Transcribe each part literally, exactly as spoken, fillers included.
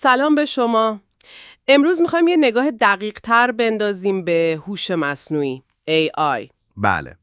سلام به شما. امروز میخوایم یه نگاه دقیق تر بندازیم به هوش مصنوعی ای آی بله.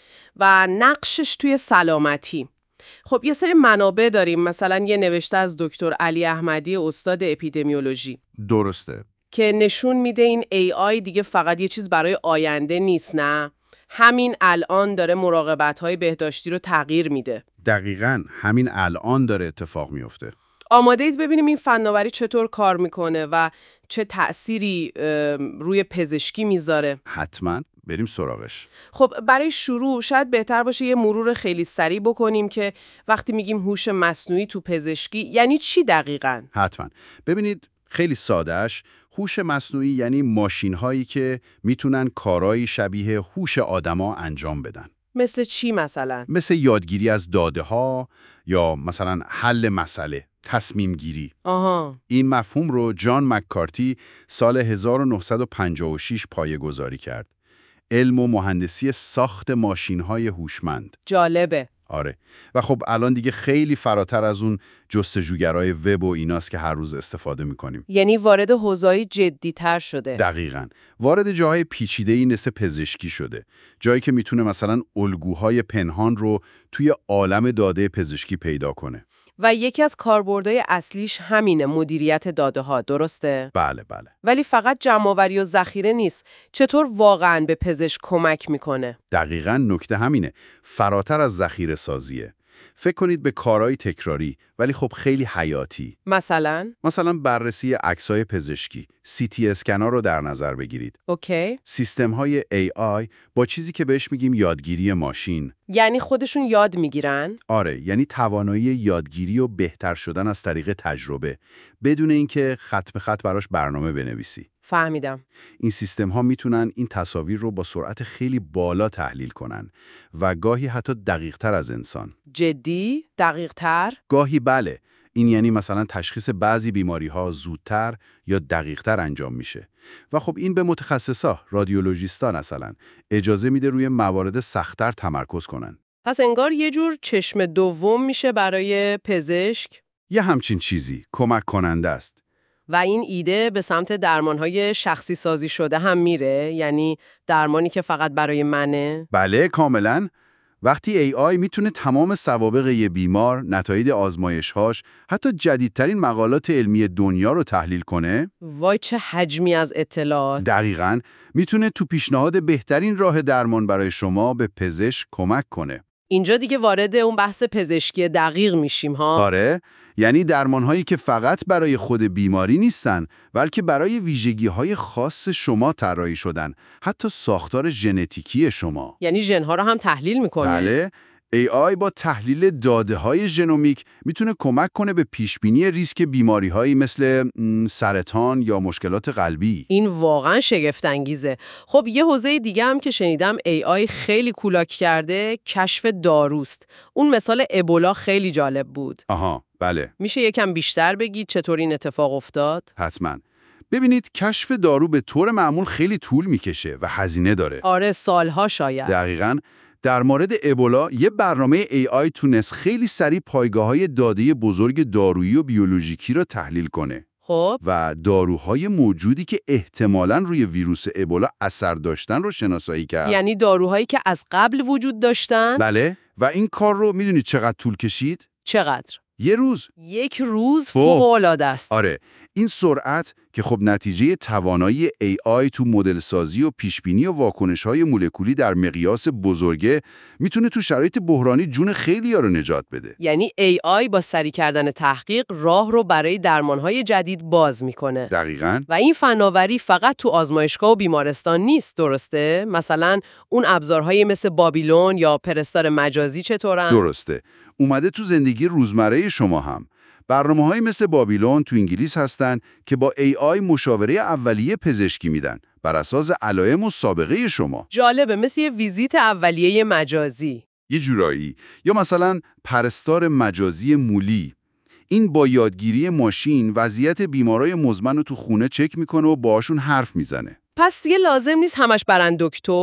و نقشش توی سلامتی. خب یه سری منابع داریم، مثلا یه نوشته از دکتر علی احمدی استاد اپیدمیولوژی درسته. که نشون میده این ای آی دیگه فقط یه چیز برای آینده نیست، نه؟ همین الان داره مراقبت‌های بهداشتی رو تغییر میده. دقیقاً همین الان داره اتفاق میفته. آماده اید ببینیم این فناوری چطور کار میکنه و چه تأثیری روی پزشکی میذاره؟ حتماً بریم سراغش. خب برای شروع شاید بهتر باشه یه مرور خیلی سریع بکنیم که وقتی میگیم هوش مصنوعی تو پزشکی یعنی چی دقیقاً؟ حتماً. ببینید خیلی سادهش، هوش مصنوعی یعنی ماشین هایی که میتونن کارایی شبیه هوش آدما انجام بدن. مثل چی مثلا؟ مثل یادگیری از داده ها یا مثلا حل مسئله، تصمیم گیری. آها. این مفهوم رو جان مککارتی سال هزار و نهصد و پنجاه و شش پایه‌گذاری کرد. علم و مهندسی ساخت ماشین‌های هوشمند. جالبه. آره. و خب الان دیگه خیلی فراتر از اون جستجوگرای وب و ایناست که هر روز استفاده می‌کنیم. یعنی وارد حوزه‌ای جدی‌تر شده. دقیقاً. وارد جاهای پیچیده‌ای مثل پزشکی شده. جایی که میتونه مثلا الگوهای پنهان رو توی عالم داده پزشکی پیدا کنه. و یکی از کاربردهای اصلیش همینه، مدیریت داده ها، درسته؟ بله بله. ولی فقط جمع‌آوری و ذخیره نیست. چطور واقعاً به پزشک کمک میکنه؟ دقیقاً نکته همینه. فراتر از ذخیره سازیه. فکر کنید به کارهای تکراری ولی خب خیلی حیاتی. مثلا؟ مثلا بررسی عکسای پزشکی، سی تی اسکنا رو در نظر بگیرید. اوکی. سیستم‌های ای آی با چیزی که بهش میگیم یادگیری ماشین. یعنی خودشون یاد میگیرن؟ آره، یعنی توانایی یادگیری و بهتر شدن از طریق تجربه، بدون اینکه خط به خط براش برنامه بنویسی. فهمیدم. این سیستم ها میتونن این تصاویر رو با سرعت خیلی بالا تحلیل کنن و گاهی حتی دقیق تر از انسان. جدی؟ دقیق تر؟ گاهی بله. این یعنی مثلا تشخیص بعضی بیماری ها زودتر یا دقیق تر انجام میشه. و خب این به متخصصا، رادیولوژیستا مثلا، اجازه میده روی موارد سخت‌تر تمرکز کنن. پس انگار یه جور چشم دوم میشه برای پزشک؟ یه همچین چیزی کمک کننده است. و این ایده به سمت درمانهای شخصی سازی شده هم میره؟ یعنی درمانی که فقط برای منه؟ بله کاملا. وقتی ای آی میتونه تمام سوابق یه بیمار، نتایج آزمایش‌هاش، حتی جدیدترین مقالات علمی دنیا رو تحلیل کنه، وای چه حجمی از اطلاعات. دقیقاً میتونه تو پیشنهاد بهترین راه درمان برای شما به پزشک کمک کنه. اینجا دیگه وارد اون بحث پزشکی دقیق میشیم ها. آره، یعنی درمان‌هایی که فقط برای خود بیماری نیستن، بلکه برای ویژگی‌های خاص شما طراحی شدن، حتی ساختار ژنتیکی شما. یعنی ژن‌ها رو هم تحلیل میکنه. بله. ای آی با تحلیل داده‌های ژنومیک میتونه کمک کنه به پیشبینی ریسک بیماری‌هایی مثل سرطان یا مشکلات قلبی. این واقعا شگفت انگیزه. خب یه حوزه دیگه هم که شنیدم ای آی خیلی کولاک کرده، کشف داروست. اون مثال ابولا خیلی جالب بود. آها، بله. میشه یکم بیشتر بگی چطور این اتفاق افتاد؟ حتما. ببینید کشف دارو به طور معمول خیلی طول میکشه و هزینه داره. آره سالها شاید. دقیقاً. در مورد ابولا یه برنامه ای آی تونست خیلی سریع پایگاه‌های داده بزرگ دارویی و بیولوژیکی را تحلیل کنه. خب و داروهای موجودی که احتمالاً روی ویروس ابولا اثر داشتن رو شناسایی کرد. یعنی داروهایی که از قبل وجود داشتن؟ بله. و این کار رو میدونید چقدر طول کشید؟ چقدر؟ یه روز. یک روز فوق‌العاده است. آره. این سرعت که خب نتیجه توانایی ای آی تو مدل سازی و پیشبینی و واکنش‌های مولکولی در مقیاس بزرگه میتونه تو شرایط بحرانی جون خیلی‌ها رو نجات بده. یعنی ای آی با سریع کردن تحقیق راه رو برای درمان‌های جدید باز میکنه. دقیقاً. و این فناوری فقط تو آزمایشگاه و بیمارستان نیست، درسته؟ مثلا اون ابزارهای مثل بابیلون یا پرستار مجازی چطورن؟ درسته. اومده تو زندگی روزمره شما هم. برنامه‌های مثل بابیلون تو انگلیس هستن که با ای آی مشاوره اولیه پزشکی میدن بر اساس علائم و سابقه شما. جالبه، مثل یه ویزیت اولیه مجازی. یه جورایی. یا مثلا پرستار مجازی مولی. این با یادگیری ماشین وضعیت بیمارای مزمن رو تو خونه چک میکنه و باهاشون حرف میزنه. پس دیگه لازم نیست همش برن دکتر؟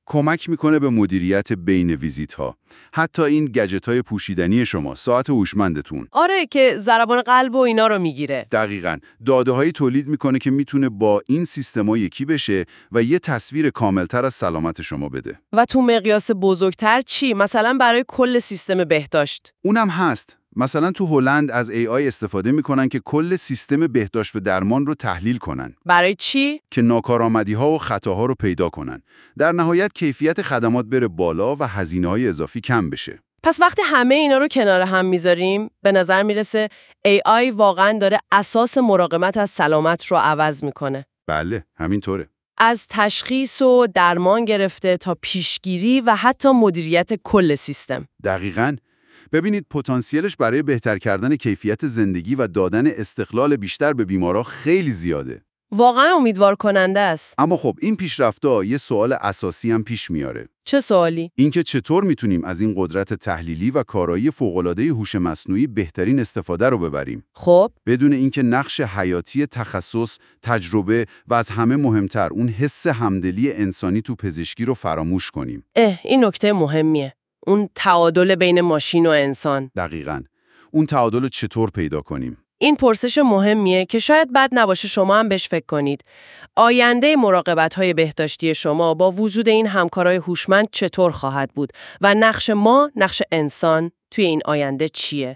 کمک میکنه به مدیریت بین ویزیت ها. حتی این گجت های پوشیدنی شما، ساعت هوشمندتون. آره که ضربان قلب و اینا رو میگیره. دقیقاً. داده هایی تولید میکنه که میتونه با این سیستما یکی بشه و یه تصویر کاملتر از سلامت شما بده. و تو مقیاس بزرگتر چی؟ مثلا برای کل سیستم بهداشت. اونم هست. مثلا تو هلند از ای آی استفاده میکنن که کل سیستم بهداشت و درمان رو تحلیل کنن. برای چی؟ که ناکارآمدی‌ها و خطاها رو پیدا کنن. در نهایت کیفیت خدمات بره بالا و هزینه‌های اضافی کم بشه. پس وقتی همه اینا رو کنار هم میذاریم، به نظر میرسه ای آی واقعاً داره اساس مراقبت از سلامت رو عوض میکنه. بله، همینطوره. از تشخیص و درمان گرفته تا پیشگیری و حتی مدیریت کل سیستم. دقیقاً. ببینید پتانسیلش برای بهتر کردن کیفیت زندگی و دادن استقلال بیشتر به بیمارا خیلی زیاده. واقعا امیدوار کننده است. اما خب این پیشرفت‌ها یه سوال اساسی هم پیش میاره. چه سوالی؟ اینکه چطور میتونیم از این قدرت تحلیلی و کارایی فوق‌العاده هوش مصنوعی بهترین استفاده رو ببریم. خب بدون اینکه نقش حیاتی تخصص، تجربه و از همه مهمتر اون حس همدلی انسانی تو پزشکی رو فراموش کنیم. اه این نکته مهمیه. اون تعادل بین ماشین و انسان. دقیقاً. اون تعادل رو چطور پیدا کنیم؟ این پرسش مهمیه که شاید بد نباشه شما هم بهش فکر کنید. آینده مراقبت‌های بهداشتی شما با وجود این همکارای هوشمند چطور خواهد بود و نقش ما، نقش انسان توی این آینده چیه؟